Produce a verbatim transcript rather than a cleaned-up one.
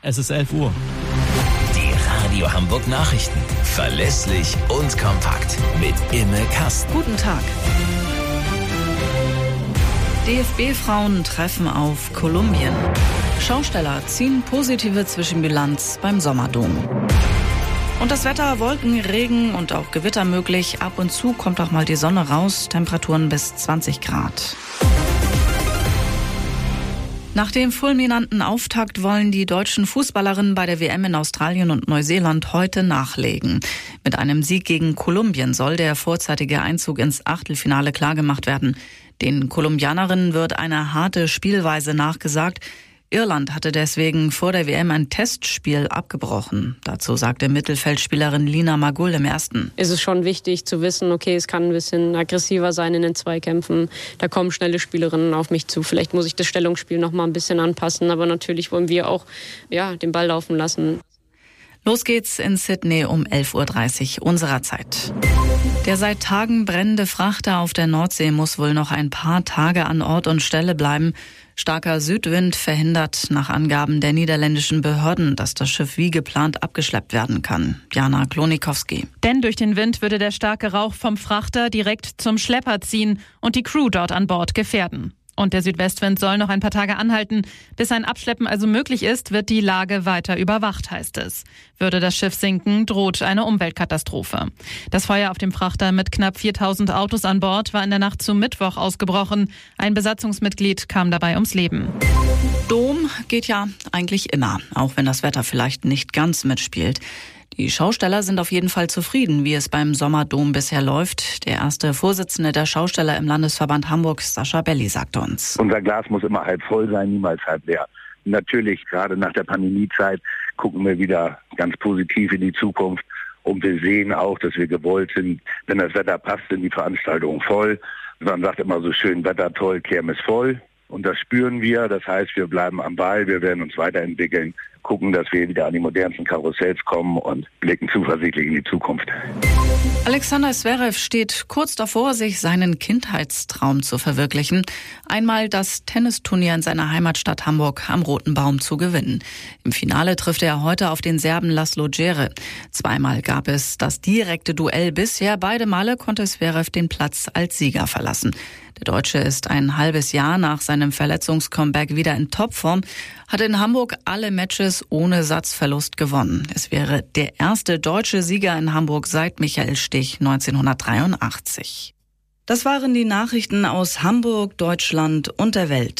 Es ist elf Uhr. Die Radio Hamburg Nachrichten. Verlässlich und kompakt. Mit Imme Kasten. Guten Tag. D F B-Frauen treffen auf Kolumbien. Schausteller ziehen positive Zwischenbilanz beim Sommerdom. Und das Wetter, Wolken, Regen und auch Gewitter möglich. Ab und zu kommt auch mal die Sonne raus. Temperaturen bis zwanzig Grad. Nach dem fulminanten Auftakt wollen die deutschen Fußballerinnen bei der W M in Australien und Neuseeland heute nachlegen. Mit einem Sieg gegen Kolumbien soll der vorzeitige Einzug ins Achtelfinale klargemacht werden. Den Kolumbianerinnen wird eine harte Spielweise nachgesagt. Irland hatte deswegen vor der W M ein Testspiel abgebrochen. Dazu sagte Mittelfeldspielerin Lina Magull im Ersten. Es ist schon wichtig zu wissen, okay, es kann ein bisschen aggressiver sein in den Zweikämpfen. Da kommen schnelle Spielerinnen auf mich zu. Vielleicht muss ich das Stellungsspiel noch mal ein bisschen anpassen. Aber natürlich wollen wir auch ja, den Ball laufen lassen. Los geht's in Sydney um elf Uhr dreißig unserer Zeit. Der seit Tagen brennende Frachter auf der Nordsee muss wohl noch ein paar Tage an Ort und Stelle bleiben. Starker Südwind verhindert nach Angaben der niederländischen Behörden, dass das Schiff wie geplant abgeschleppt werden kann. Jana Klonikowski. Denn durch den Wind würde der starke Rauch vom Frachter direkt zum Schlepper ziehen und die Crew dort an Bord gefährden. Und der Südwestwind soll noch ein paar Tage anhalten. Bis ein Abschleppen also möglich ist, wird die Lage weiter überwacht, heißt es. Würde das Schiff sinken, droht eine Umweltkatastrophe. Das Feuer auf dem Frachter mit knapp viertausend Autos an Bord war in der Nacht zum Mittwoch ausgebrochen. Ein Besatzungsmitglied kam dabei ums Leben. Dom geht ja eigentlich immer, auch wenn das Wetter vielleicht nicht ganz mitspielt. Die Schausteller sind auf jeden Fall zufrieden, wie es beim Sommerdom bisher läuft. Der erste Vorsitzende der Schausteller im Landesverband Hamburg, Sascha Belli, sagte uns. Unser Glas muss immer halb voll sein, niemals halb leer. Natürlich, gerade nach der Pandemiezeit, gucken wir wieder ganz positiv in die Zukunft. Und wir sehen auch, dass wir gewollt sind, wenn das Wetter passt, sind die Veranstaltungen voll. Man sagt immer so schön, Wetter toll, Kirmes voll. Und das spüren wir. Das heißt, wir bleiben am Ball, wir werden uns weiterentwickeln, gucken, dass wir wieder an die modernsten Karussells kommen und blicken zuversichtlich in die Zukunft. Alexander Zverev steht kurz davor, sich seinen Kindheitstraum zu verwirklichen, einmal das Tennisturnier in seiner Heimatstadt Hamburg am Roten Baum zu gewinnen. Im Finale trifft er heute auf den Serben Laslo Djere. Zweimal gab es das direkte Duell bisher. Beide Male konnte Zverev den Platz als Sieger verlassen. Der Deutsche ist ein halbes Jahr nach seinem Verletzungscomeback wieder in Topform, hat in Hamburg alle Matches ohne Satzverlust gewonnen. Es wäre der erste deutsche Sieger in Hamburg seit Michael Stich neunzehnhundertdreiundachtzig. Das waren die Nachrichten aus Hamburg, Deutschland und der Welt.